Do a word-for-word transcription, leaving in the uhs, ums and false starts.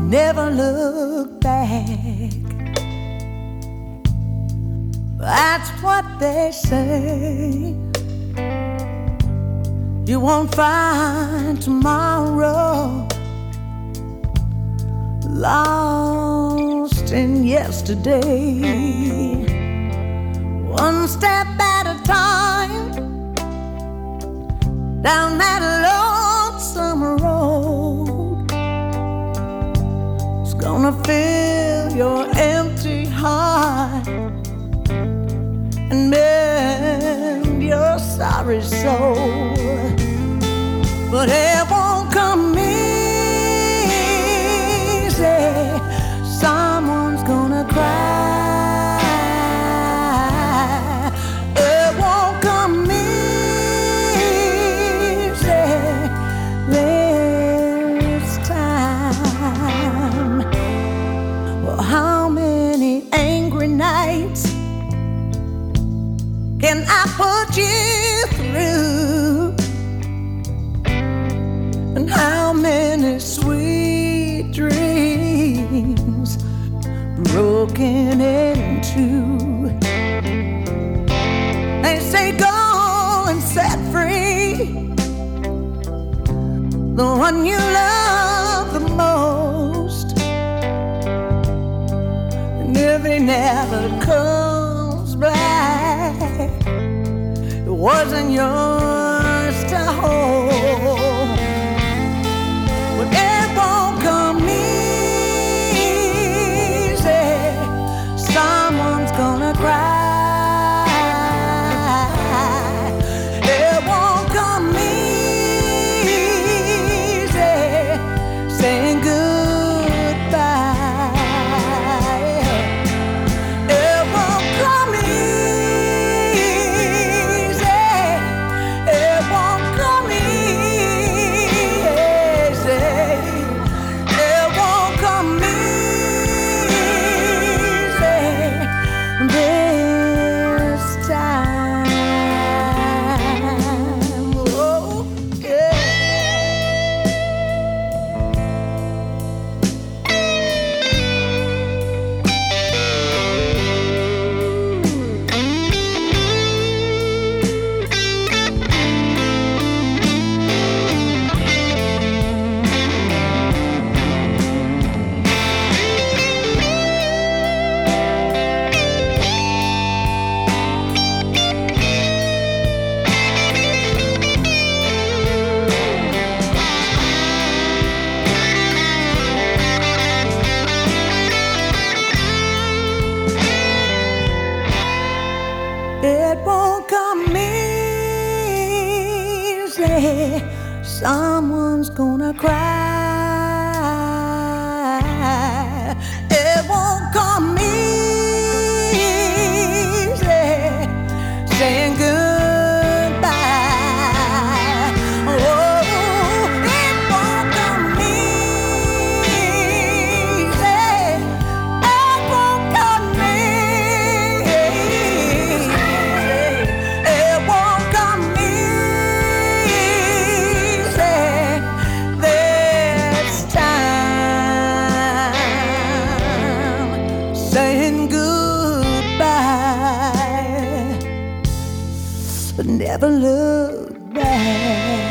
never look back. That's what they say. You won't find tomorrow lost in yesterday. One step at a time down that lonesome road. It's gonna fill your empty heart and mend your sorry soul. But it won't come easy. Someone's gonna cry. It won't come easy this time. Well, how many angry nights can I put you through? And how many sweet dreams broken in two? They say go and set free the one you love the most. And if he never comes back, it wasn't yours to hold. But it won't come easy. Someone's gonna cry. It won't come easy saying goodbye. It won't come easy. It won't come easy. It won't come easy this time. Oh, yeah. It won't come easy. Someone's gonna cry. It won't come easy saying goodbye. Oh, it won't come easy. It won't come easy. It won't come easy this time. Saying goodbye, but never look back.